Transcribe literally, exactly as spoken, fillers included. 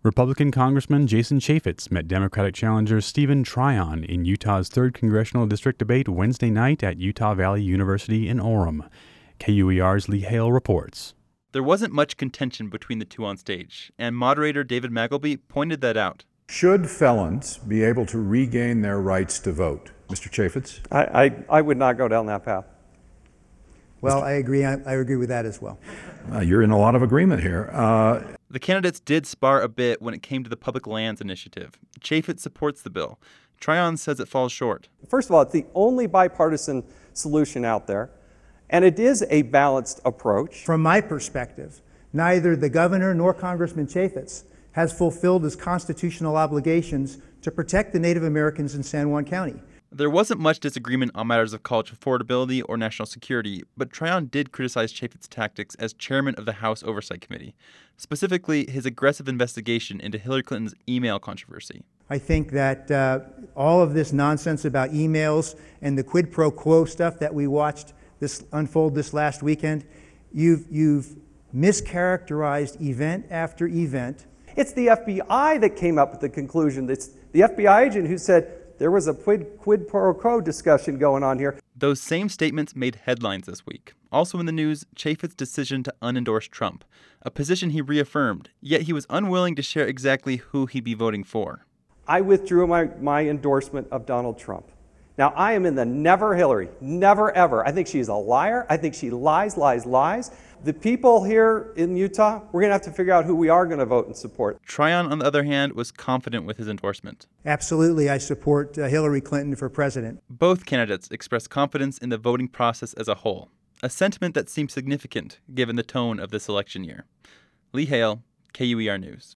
Republican Congressman Jason Chaffetz met Democratic challenger Stephen Tryon in Utah's third Congressional District debate Wednesday night at Utah Valley University in Orem. K U E R's Lee Hale reports. There wasn't much contention between the two on stage, and moderator David Magleby pointed that out. Should felons be able to regain their rights to vote? Mister Chaffetz? I, I, I would not go down that path. Well, I agree. I, I agree with that as well. Uh, you're in a lot of agreement here. Uh, the candidates did spar a bit when it came to the Public Lands Initiative. Chaffetz supports the bill. Tryon says it falls short. First of all, it's the only bipartisan solution out there, and it is a balanced approach. From my perspective, neither the governor nor Congressman Chaffetz has fulfilled his constitutional obligations to protect the Native Americans in San Juan County. There wasn't much disagreement on matters of college affordability or national security, but Tryon did criticize Chaffetz's tactics as chairman of the House Oversight Committee, specifically his aggressive investigation into Hillary Clinton's email controversy. I think that uh, all of this nonsense about emails and the quid pro quo stuff that we watched this unfold this last weekend, you've, you've mischaracterized event after event. It's the F B I that came up with the conclusion. It's the F B I agent who said there was a quid, quid pro quo discussion going on here. Those same statements made headlines this week. Also in the news, Chaffetz's decision to unendorse Trump, a position he reaffirmed, yet he was unwilling to share exactly who he'd be voting for. I withdrew my, my endorsement of Donald Trump. Now, I am in the never Hillary, never ever. I think she's a liar. I think she lies, lies, lies. The people here in Utah, we're going to have to figure out who we are going to vote and support. Tryon, on the other hand, was confident with his endorsement. Absolutely, I support uh, Hillary Clinton for president. Both candidates expressed confidence in the voting process as a whole, a sentiment that seems significant given the tone of this election year. Lee Hale, K U E R News.